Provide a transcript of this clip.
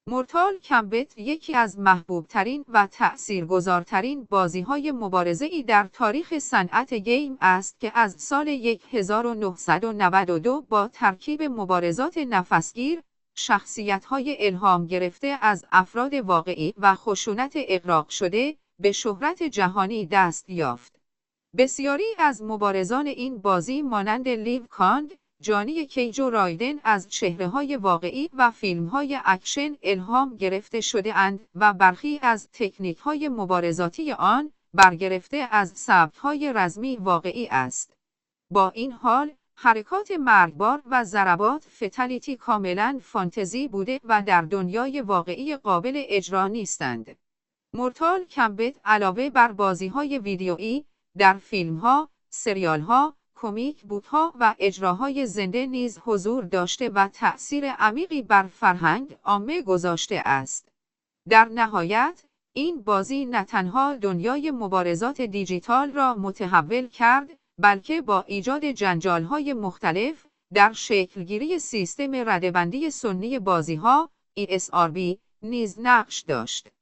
مورتال کامبت یکی از محبوبترین و تأثیرگذارترین بازی‌های مبارزه‌ای در تاریخ صنعت گیم است که از سال 1992 با ترکیب مبارزات نفسگیر، شخصیت‌های الهام گرفته از افراد واقعی و خشونت اغراق شده، به شهرت جهانی دست یافت. بسیاری از مبارزان این بازی مانند لیو کانگ، جانی کیج و رایدن از چهره‌های واقعی و فیلم‌های اکشن الهام گرفته شده‌اند و برخی از تکنیک‌های مبارزاتی آن برگرفته از سبک‌های رزمی واقعی است. با این حال، حرکات مرگبار و ضربات فتالیتی کاملاً فانتزی بوده و در دنیای واقعی قابل اجرا نیستند. مورتال کامبت علاوه بر بازی‌های ویدیویی، در فیلم‌ها، سریال‌ها، کمیک بوک‌ها و اجراهای زنده نیز حضور داشته و تأثیر عمیقی بر فرهنگ عامه گذاشته است. در نهایت، این بازی نه تنها دنیای مبارزات دیجیتال را متحول کرد، بلکه با ایجاد جنجال‌های مختلف در شکلگیری سیستم رده‌بندی سنی بازی‌ها (ESRB) نیز نقش داشت.